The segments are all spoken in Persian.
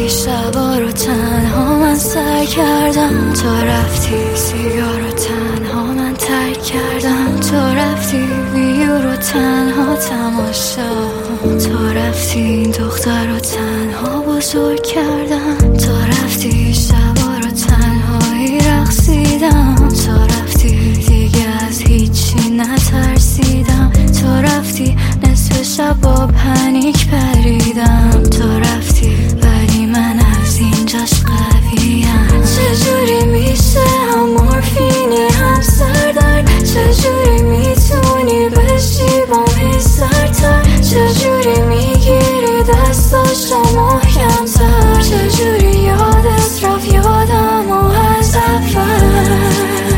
رفتی شبا رو تنها من سر کردم، تو رفتی سیگار رو تنها من ترک کردم، تو رفتی ویو رو تنها تماشا، تو رفتی این دختر رو تنها بزرگ کردم، تو رفتی شبا رو تنهایی رقصیدم، تو رفتی دیگه از هیچی نترسیدم، تو رفتی نصف شب با پنیک پریدم، تو رفتی ولی من از اینجاش قویم. چجوری میشه هم مورفینی هم سردرد، چجوری میتونی بشی با می سرتر، چجوری میگیری دستاشو محکمتر، چجوری یادت رفت یادم و از اول.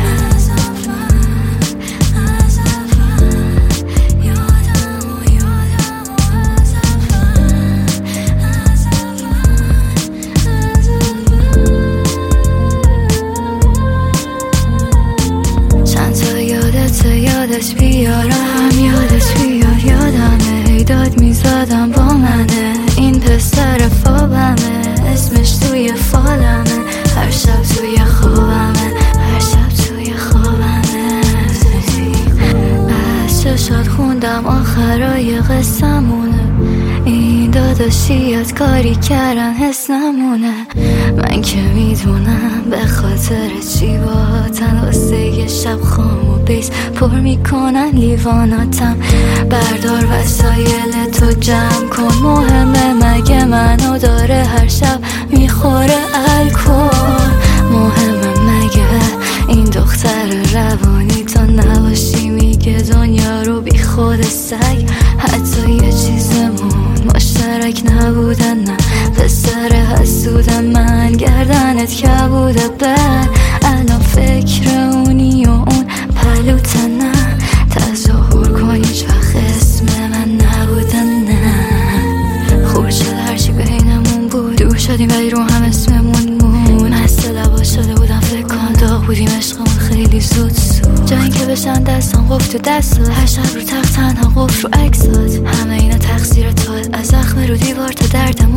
یادت بیارم یادت بیار یادمه، ایداد میزدم با منه، این پسر فابمه، اسمش توی فالمه، هر شب توی خوابمه، هر شب توی خوابمه. از چشات خوندم آخرای قصمونه، این داداشیت کاری کردن حس نمونه، من که میدونم به خاطر چی باهاتن، واسه یه شب خام و بیس پر میکنن لیواناتم، بردار وسایل تو جمع کن، مهمه مگه منو داره هر شب میخوره الکل، مهمه مگه این دختر روانی تو نباشی، میگه دنیا رو بی خود سگ، حتی یه چیزمون مشترک نبودن، نه پسر حسودم من گردنت کبوده، بعد الان فکر اونی و اون پلوتن، نه تظاهر کن هیچ وقت اسم من نبودن، نه خوب شد هرچی بینمون بود، دور شدیم ولی رو هم اسممون مون، مست لبا شده بودم فکر کن داغ بودیم عشقمون خیلی زود سود، جا این که بشن دستان قفل تو دستات، هر شب رو تخت تنها قفل رو عکسات، همه اینا تقصیر توه، از زخم رو دیوار تا دردم